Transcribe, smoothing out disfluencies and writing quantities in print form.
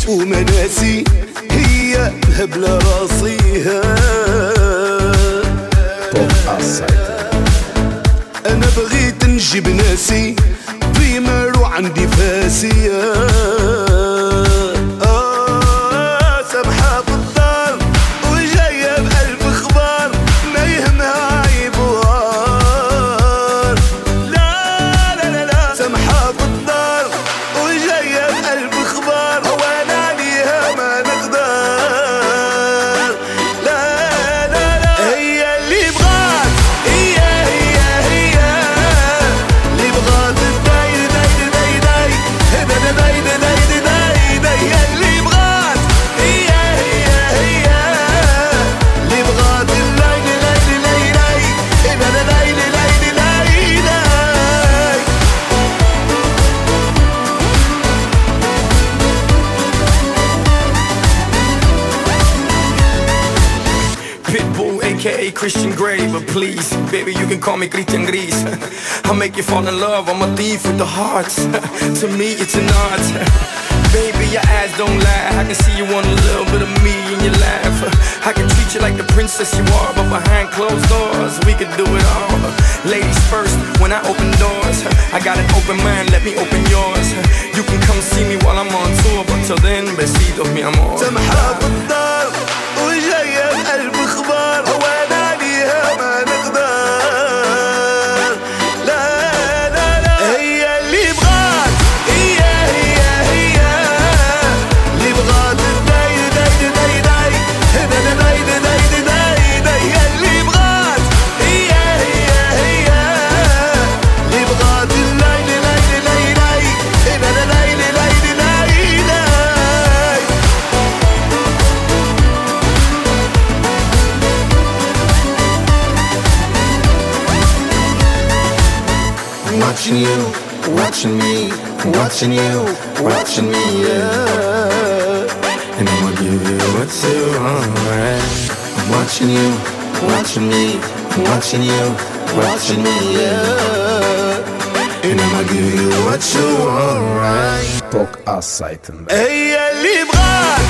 ومناسي هي هبلة راسيها. أنا بغيت نجيب ناسي بيمر وعندي فاسية. سامحة في الدار وجاية بألف اخبار ما يهمها عيب وعار. لا لا لا لا سامحة في الدار وجاية بألف اخبار وانا عليها ما نقدر. لا لا لا هي اللي بغات هي اللي بغات داي داي داي داي داي داي داي داي داي هي اللي بغات هي اللي بغات الليل ليل ليل ليل ليل ليل ليل. Pitbull, aka Christian Grey, but please, baby, you can call me Christian Gris. I'll make you fall in love, I'm a thief with the hearts. To me, it's an art. Baby, your eyes don't lie, I can see you want a little bit of me in your laugh. I can treat you like the princess you are, but behind closed doors, we could do it all. Ladies first, when I open doors, I got an open mind, let me open yours. You can come see me while I'm on tour, but till then, besitos, mi amor. سامحة في الدار وجاية بألف اخبار وانا عليها ما نقدر. لا لا لا هي اللي بغات هي اللي بغات داي داي داي داي داي داي داي داي داي هي اللي بغات هي اللي بغات الليل ليل ليل ليل ليل ليل ليل. Watching you, watching me, watching you, watching me, yeah. And I'ma give you what you want. I'm watching you, watching me, watching you, watching me, yeah. And I'ma give you what you want, right? هي اللي بغات